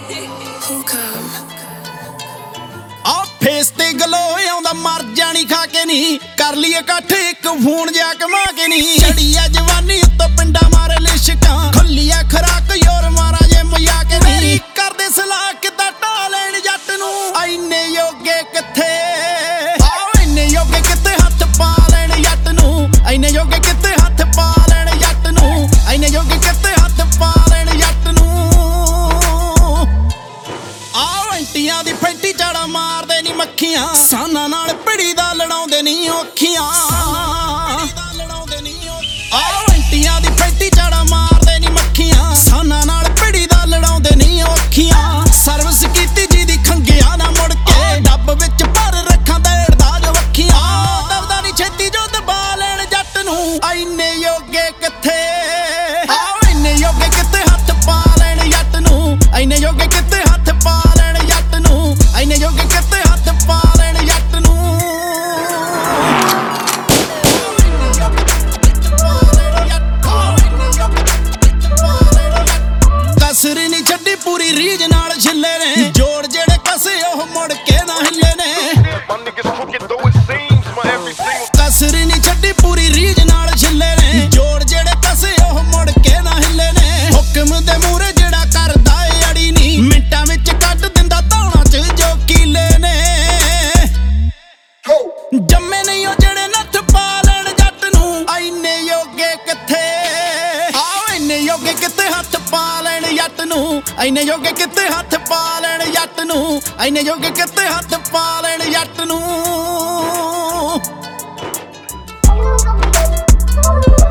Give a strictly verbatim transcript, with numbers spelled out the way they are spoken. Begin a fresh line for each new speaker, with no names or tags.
ਆ ਫੇਸ ਤੇ ਗਲੋ ਆਉਂਦਾ ਮਰ ਜਾਣੀ ਖਾ ਕੇ ਨੀ ਕਰ ਲਈ ਇਕੱਠ ਇੱਕ ਫੋਨ ਜਾ ਕਮਾ ਕੇ ਨੀ ਛੜੀ ਆ ਜਵਾਨੀ ਉੱਤੋਂ ਪਿੰਡਾ ਮਾਰੇ ਲਿਸ਼ਕਾਂ ਖੁੱਲੀ ਆ ਖਰਾਕ ਯੋਰ ਮਾਰਾ ਜੇ ਮਜਾ ਕੇ ਨੀ ਕਰਦੇ ਸਲਾਹ ਕਿੱਦਾਂ ਢਾ ਲੈਣ ਜੱਟ ਨੂੰ ਐਨੇ ਯੋਗੇ ਕਿੱਥੇ ਆਹ ਐਨੇ ਯੋਗੇ ਕਿੱਥੇ ਹੱਥ ਪਾ ਲੈਣ ਜੱਟ ਨੂੰ ਐਨੇ ਯੋਗੇ ਕਿੱਥੇ ਹੱਥ ਪਾ ਲੈਣ ਜੱਟ ਨੂੰ ਐਨੇ ਯੋਗੇ ਕਿੱਥੇ ਹੱਥ ਪਾ ਲੈਣ ਜੱਟ ਨੂੰ ਆਹ ਐਂਟੀਆਂ ਦੀ ਫੈਂਟੀ ਝਾੜਾ ਮਾਰਦੇ ਨੀ ਮੱਖੀਆਂ ਸਾਨਾਂ ਨਾਲ ਪਿੜੀ ਦਾ ਲੜਾਉਂਦੇ ਨੀ ਔਖੀਆਂ ਆਹ ਐਂਟੀਆਂ ਦੀ ਫੈਂਟੀ ਝਾੜਾ ਮਾਰਦੇ ਨੀ ਮੱਖੀਆਂ ਸਾਨਾਂ ਨਾਲ ਪਿੜੀ ਦਾ ਲੜਾਉਂਦੇ ਨੀ ਔਖੀਆਂ ਸਰਵਿਸ ਕੀਤੀ ਜੀ ਦੀ ਖੰਗਿਆ ਨਾ ਮੁੜ ਕੇ ਡੱਬ ਵਿੱਚ ਭਰ ਰੱਖਾਂ ਦੇੜਦਾ ਜੋ ਵੱਖੀਆਂ ਦਬਦਾ ਨੀ ਛੇਤੀ ਜੋ ਦਬਾ ਲੈਣ ਜੱਟ ਨੂੰ ਐਨੇ ਯੋਗੇ ਕਿੱਥੇ ਆਹ ਐਨੇ ਯੋਗੇ ਕਿੱਥੇ ਹੱਥ ਪਾ ਲੈਣ ਜੱਟ ਨੂੰ ਐਨੇ ਯੋਗੇ ਕਿੱਥੇ ਹੱਥ ਪਾ ਲੈਣ ਜੱਟ ਨੂੰ ਐਨੇ ਯੋਗੇ ਕਿੱਥੇ ਹੱਥ ਪਾ ਲੈਣ ਜੱਟ ਨੂੰ ਕਸਰ ਨੀ ਛੱਡੀ ਪੂਰੀ ਰੀਝ ਨਾਲ ਛਿੱਲੇ ਨੇ ਜੋੜ ਜਿਹੜੇ ਕਸੇ ਉਹ ਮੁੜ ਕੇ ਨਾ ਹਿੱਲੇ ਨੇ ਕਸਰ ਨੀ ਛੱਡੀ ਪੂਰੀ ਰੀਝ ਨਾਲ ਛਿੱਲੇ ਨੇ ਜੋੜ ਜਿਹੜੇ ਕਸੇ ਉਹ ਮੁੜ ਕੇ ਨਾ ਹਿੱਲੇ ਨੇ ਹੁਕਮ ਦੇ ਮੂਹਰੇ ਜਿਹੜਾ ਕਰਦਾ ਏ ਅੜੀ ਨੀ ਮਿੰਟਾਂ ਵਿੱਚ ਕੱਢ ਦਿੰਦਾ ਧੌਣਾ ਚ ਜੋ ਕੀਲੇ ਨੇ ਜੰਮੇ ਨਹੀਂ ਉਹ ਜਿਹੜੇ ਨੱਥ ਪਾ ਲੈਣ ਜੱਟ ਨੂੰ ਐਨੇ ਯੋਗੇ ਕਿੱਥੇ ਆਹ ਐਨੇ ਯੋਗੇ ਕਿੱਥੇ ਹੱਥ ਪਾ ਲੈਣ ਜੱਟ ਨੂੰ ਐਨੇ ਯੋਗੇ ਕਿੱਥੇ ਹੱਥ ਪਾ ਲੈਣ ਜੱਟ ਨੂੰ ਐਨੇ ਯੋਗੇ ਕਿੱਥੇ ਹੱਥ ਪਾ ਲੈਣ ਜੱਟ ਨੂੰ